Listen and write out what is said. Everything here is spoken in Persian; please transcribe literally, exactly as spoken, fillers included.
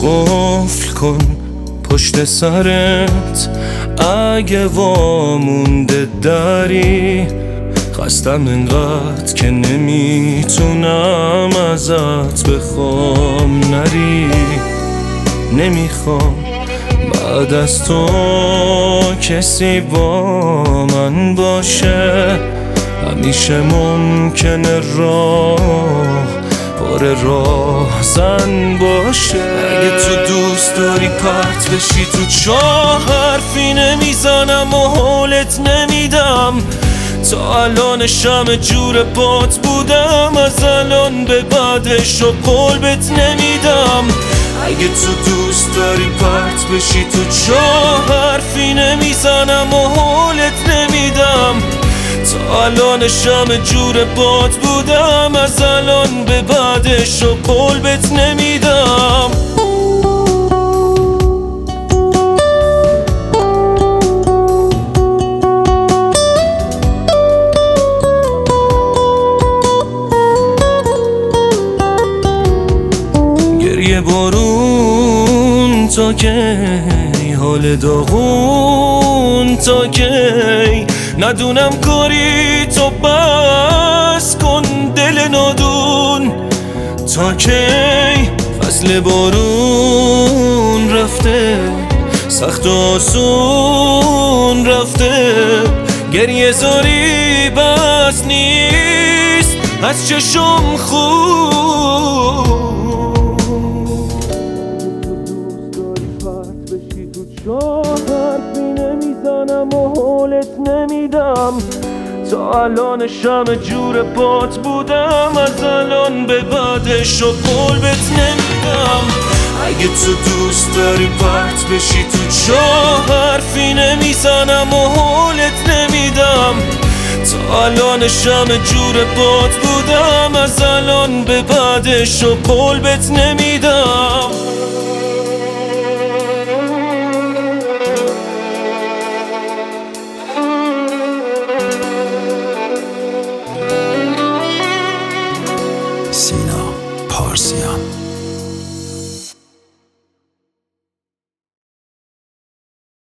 قفل کن پشت سرت، اگه وامونده داری. خستم انقدر که نمیتونم ازت بخوام نری. نمیخوام بعد از تو کسی با من باشه. همیشه ممکنه راه پر راهزن باشه. اگه تو دوست داری پرت بشی تو چاه، حرفی نمیزنم و حالت نمیدم. تا الان شمع جور بات بودم، از الان به بعدش و قول بهت نمیدم. اگه تو دوست داری پرت بشی تو چاه، حرفی نمیزنم و حالت نمیدم. تا الان شمع جور باد بودم، از الان به بعدش و قول بهت نمیدم. گریه بارون تا کی، حال داغون تا کی. ندونم کاری تو بس کن دل نادون تا کی. فصل بارون رفته، سخت و آسون رفته. گریه زاری بس نیست از چشم خون. حرفی نمیزنم و حالت نمیدم. تا الان شمع جور بات بودم، از الان به بعدش و قول بهت نمیدم. اگه تو دوست داری پرت بشی تو چاه، حرفی نمیزنم و حالت نمیدم. تا الان شمع جور بات بودم، از الان به بعدش و قول بهت نمیدم.